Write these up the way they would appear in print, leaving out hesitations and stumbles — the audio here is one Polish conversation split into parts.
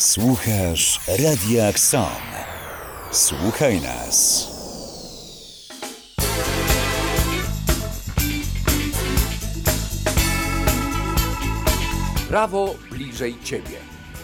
Słuchasz Radia Kson. Słuchaj nas. Prawo bliżej Ciebie.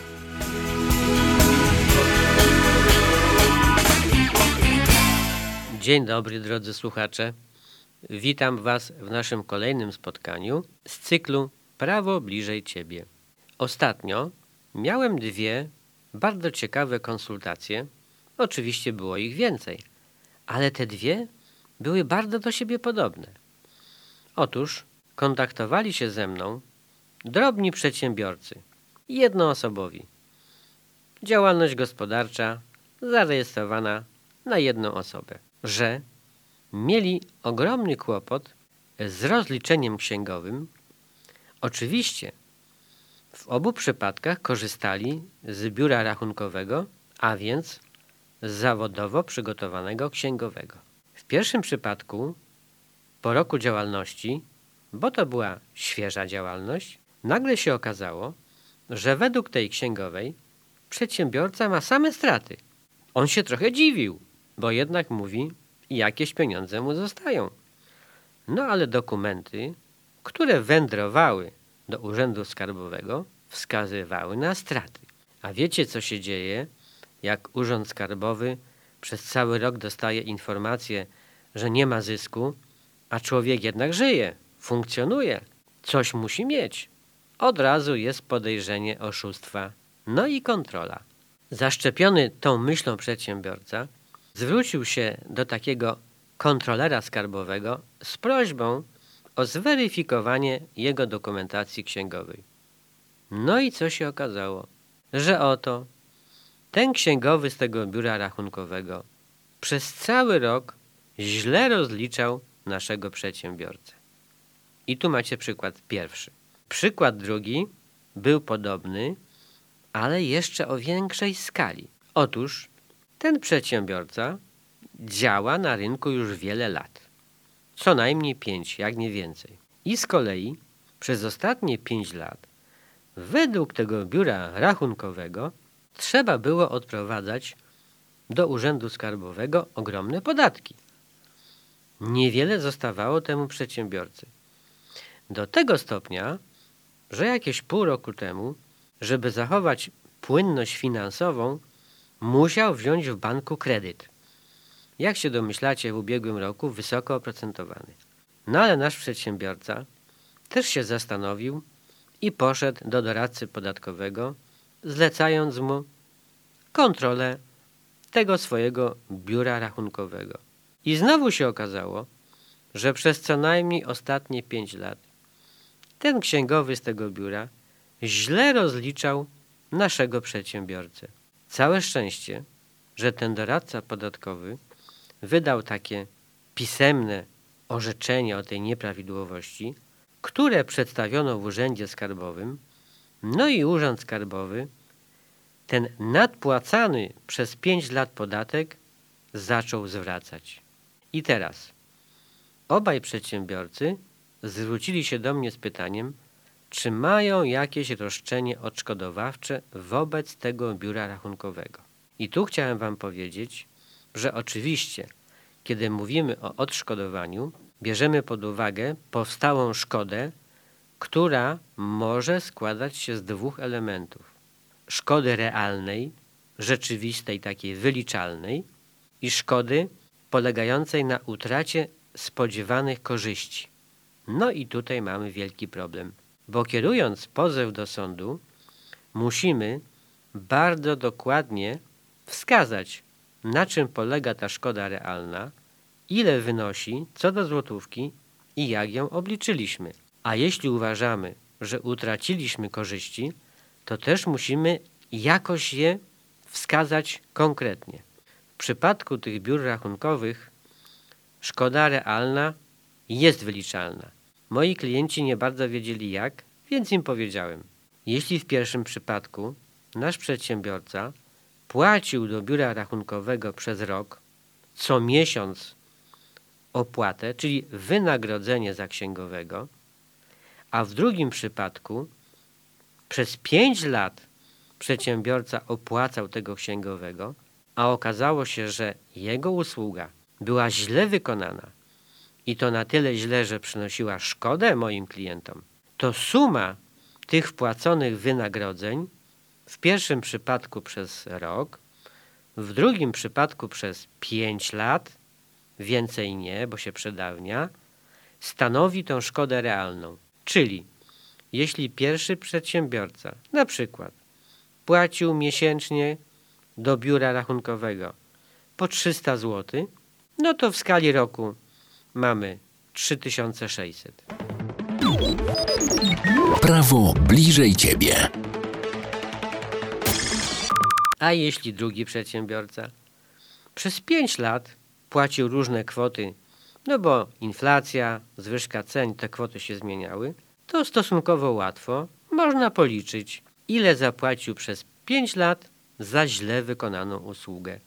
Dzień dobry, drodzy słuchacze. Witam Was w naszym kolejnym spotkaniu z cyklu Prawo bliżej Ciebie. Ostatnio miałem dwie bardzo ciekawe konsultacje. Oczywiście było ich więcej, ale te dwie były bardzo do siebie podobne. Otóż kontaktowali się ze mną drobni przedsiębiorcy, jednoosobowi. Działalność gospodarcza zarejestrowana na jedną osobę, że mieli ogromny kłopot z rozliczeniem księgowym. Oczywiście w obu przypadkach korzystali z biura rachunkowego, a więc z zawodowo przygotowanego księgowego. W pierwszym przypadku, po roku działalności, bo to była świeża działalność, nagle się okazało, że według tej księgowej przedsiębiorca ma same straty. On się trochę dziwił, bo jednak mówi, jakieś pieniądze mu zostają. No ale dokumenty, które wędrowały do Urzędu Skarbowego, wskazywały na straty. A wiecie, co się dzieje, jak Urząd Skarbowy przez cały rok dostaje informację, że nie ma zysku, a człowiek jednak żyje, funkcjonuje, coś musi mieć. Od razu jest podejrzenie oszustwa, no i kontrola. Zaszczepiony tą myślą przedsiębiorca zwrócił się do takiego kontrolera skarbowego z prośbą o zweryfikowanie jego dokumentacji księgowej. No i co się okazało? Że oto ten księgowy z tego biura rachunkowego przez cały rok źle rozliczał naszego przedsiębiorcę. I tu macie przykład pierwszy. Przykład drugi był podobny, ale jeszcze o większej skali. Otóż ten przedsiębiorca działa na rynku już wiele lat. Co najmniej 5, jak nie więcej. I z kolei przez ostatnie 5 lat według tego biura rachunkowego trzeba było odprowadzać do Urzędu Skarbowego ogromne podatki. Niewiele zostawało temu przedsiębiorcy. Do tego stopnia, że jakieś pół roku temu, żeby zachować płynność finansową, musiał wziąć w banku kredyt. Jak się domyślacie, w ubiegłym roku wysoko oprocentowany. No ale nasz przedsiębiorca też się zastanowił i poszedł do doradcy podatkowego, zlecając mu kontrolę tego swojego biura rachunkowego. I znowu się okazało, że przez co najmniej ostatnie 5 lat ten księgowy z tego biura źle rozliczał naszego przedsiębiorcę. Całe szczęście, że ten doradca podatkowy wydał takie pisemne orzeczenie o tej nieprawidłowości, które przedstawiono w Urzędzie Skarbowym, no i Urząd Skarbowy ten nadpłacany przez 5 lat podatek zaczął zwracać. I teraz obaj przedsiębiorcy zwrócili się do mnie z pytaniem, czy mają jakieś roszczenie odszkodowawcze wobec tego biura rachunkowego. I tu chciałem Wam powiedzieć, że oczywiście, kiedy mówimy o odszkodowaniu, bierzemy pod uwagę powstałą szkodę, która może składać się z 2 elementów. Szkody realnej, rzeczywistej, takiej wyliczalnej i szkody polegającej na utracie spodziewanych korzyści. No i tutaj mamy wielki problem, bo kierując pozew do sądu, musimy bardzo dokładnie wskazać, na czym polega ta szkoda realna, ile wynosi co do złotówki i jak ją obliczyliśmy. A jeśli uważamy, że utraciliśmy korzyści, to też musimy jakoś je wskazać konkretnie. W przypadku tych biur rachunkowych szkoda realna jest wyliczalna. Moi klienci nie bardzo wiedzieli jak, więc im powiedziałem. Jeśli w pierwszym przypadku nasz przedsiębiorca płacił do biura rachunkowego przez rok co miesiąc opłatę, czyli wynagrodzenie za księgowego, a w drugim przypadku przez 5 lat przedsiębiorca opłacał tego księgowego, a okazało się, że jego usługa była źle wykonana i to na tyle źle, że przynosiła szkodę moim klientom, to suma tych wpłaconych wynagrodzeń w pierwszym przypadku przez rok, w drugim przypadku przez 5 lat, więcej nie, bo się przedawnia, stanowi tą szkodę realną. Czyli jeśli pierwszy przedsiębiorca na przykład płacił miesięcznie do biura rachunkowego po 300 zł, no to w skali roku mamy 3600. Prawo bliżej ciebie. A jeśli drugi przedsiębiorca przez 5 lat płacił różne kwoty, no bo inflacja, zwyżka cen, te kwoty się zmieniały, to stosunkowo łatwo można policzyć, ile zapłacił przez 5 lat za źle wykonaną usługę.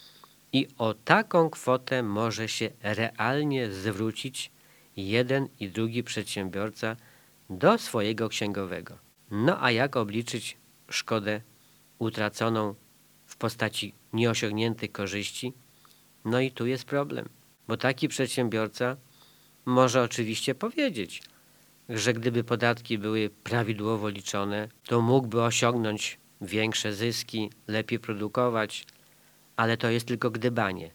I o taką kwotę może się realnie zwrócić jeden i drugi przedsiębiorca do swojego księgowego. No a jak obliczyć szkodę utraconą w postaci nieosiągniętej korzyści? No i tu jest problem, bo taki przedsiębiorca może oczywiście powiedzieć, że gdyby podatki były prawidłowo liczone, to mógłby osiągnąć większe zyski, lepiej produkować, ale to jest tylko gdybanie.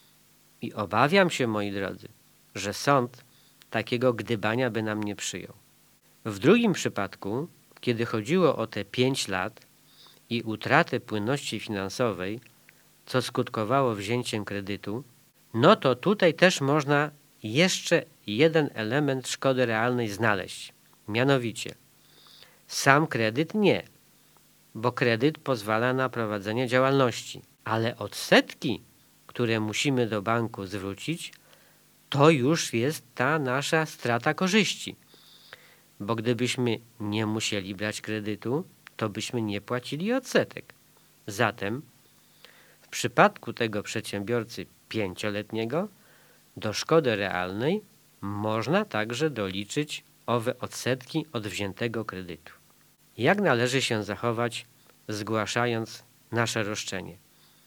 I obawiam się, moi drodzy, że sąd takiego gdybania by nam nie przyjął. W drugim przypadku, kiedy chodziło o te 5 lat i utratę płynności finansowej, co skutkowało wzięciem kredytu, no to tutaj też można jeszcze jeden element szkody realnej znaleźć. Mianowicie, sam kredyt nie, bo kredyt pozwala na prowadzenie działalności, ale odsetki, które musimy do banku zwrócić, to już jest ta nasza strata korzyści. Bo gdybyśmy nie musieli brać kredytu, to byśmy nie płacili odsetek. Zatem w przypadku tego przedsiębiorcy 5-letniego do szkody realnej można także doliczyć owe odsetki od wziętego kredytu. Jak należy się zachować, zgłaszając nasze roszczenie?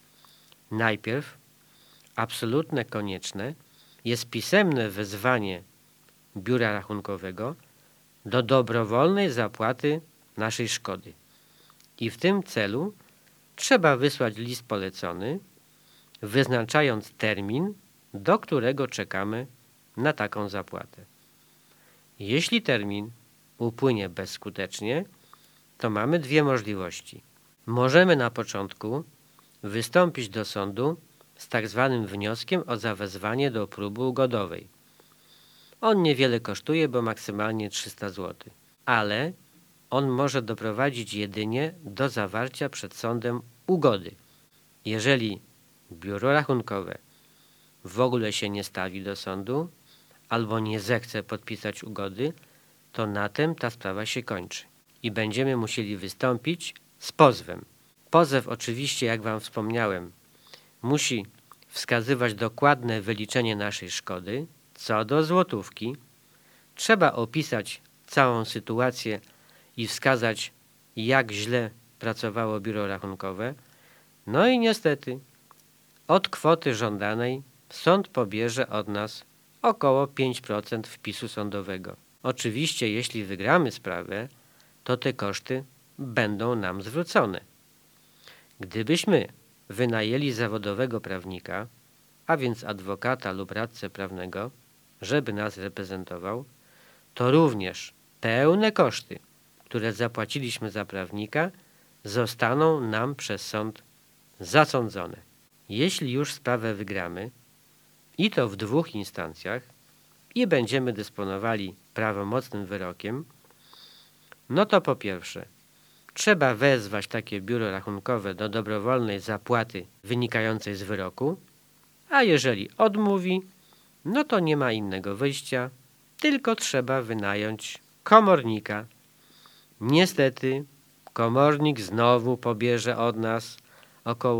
Najpierw absolutnie konieczne jest pisemne wezwanie biura rachunkowego do dobrowolnej zapłaty naszej szkody. I w tym celu trzeba wysłać list polecony, wyznaczając termin, do którego czekamy na taką zapłatę. Jeśli termin upłynie bezskutecznie, to mamy dwie możliwości. Możemy na początku wystąpić do sądu z tak zwanym wnioskiem o zawezwanie do próby ugodowej. On niewiele kosztuje, bo maksymalnie 300 zł, ale on może doprowadzić jedynie do zawarcia przed sądem ugody. Jeżeli biuro rachunkowe w ogóle się nie stawi do sądu albo nie zechce podpisać ugody, to na tym ta sprawa się kończy i będziemy musieli wystąpić z pozwem. Pozew oczywiście, jak Wam wspomniałem, musi wskazywać dokładne wyliczenie naszej szkody. Co do złotówki, trzeba opisać całą sytuację i wskazać, jak źle pracowało biuro rachunkowe. No i niestety od kwoty żądanej sąd pobierze od nas około 5% wpisu sądowego. Oczywiście, jeśli wygramy sprawę, to te koszty będą nam zwrócone. Gdybyśmy wynajęli zawodowego prawnika, a więc adwokata lub radcę prawnego, żeby nas reprezentował, to również pełne koszty, które zapłaciliśmy za prawnika, zostaną nam przez sąd zasądzone. Jeśli już sprawę wygramy, i to w 2 instancjach, i będziemy dysponowali prawomocnym wyrokiem, no to po pierwsze, trzeba wezwać takie biuro rachunkowe do dobrowolnej zapłaty wynikającej z wyroku, a jeżeli odmówi, no to nie ma innego wyjścia, tylko trzeba wynająć komornika. Niestety komornik znowu pobierze od nas około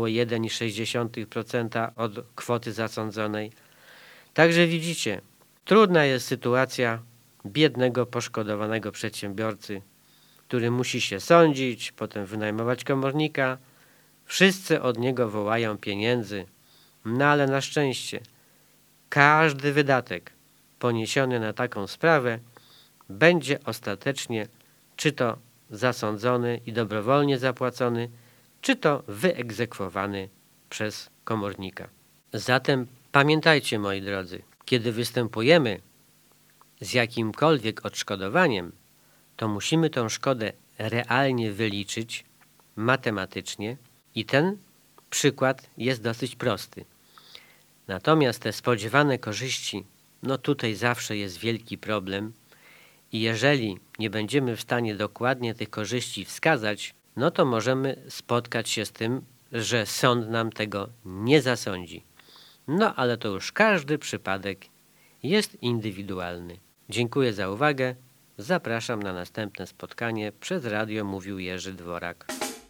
1,6% od kwoty zasądzonej. Także widzicie, trudna jest sytuacja biednego, poszkodowanego przedsiębiorcy, który musi się sądzić, potem wynajmować komornika. Wszyscy od niego wołają pieniędzy. No ale na szczęście każdy wydatek poniesiony na taką sprawę będzie ostatecznie czy to zasądzony i dobrowolnie zapłacony, czy to wyegzekwowany przez komornika. Zatem pamiętajcie, moi drodzy, kiedy występujemy z jakimkolwiek odszkodowaniem, to musimy tą szkodę realnie wyliczyć matematycznie i ten przykład jest dosyć prosty. Natomiast te spodziewane korzyści, no tutaj zawsze jest wielki problem i jeżeli nie będziemy w stanie dokładnie tych korzyści wskazać, no to możemy spotkać się z tym, że sąd nam tego nie zasądzi. No ale to już każdy przypadek jest indywidualny. Dziękuję za uwagę. Zapraszam na następne spotkanie. Przez radio mówił Jerzy Dworak.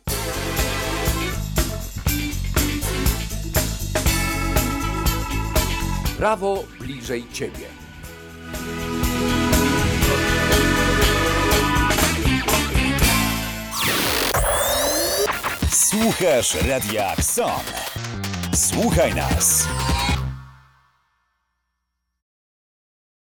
Prawo bliżej ciebie. Słuchasz Radia Kson. Słuchaj nas.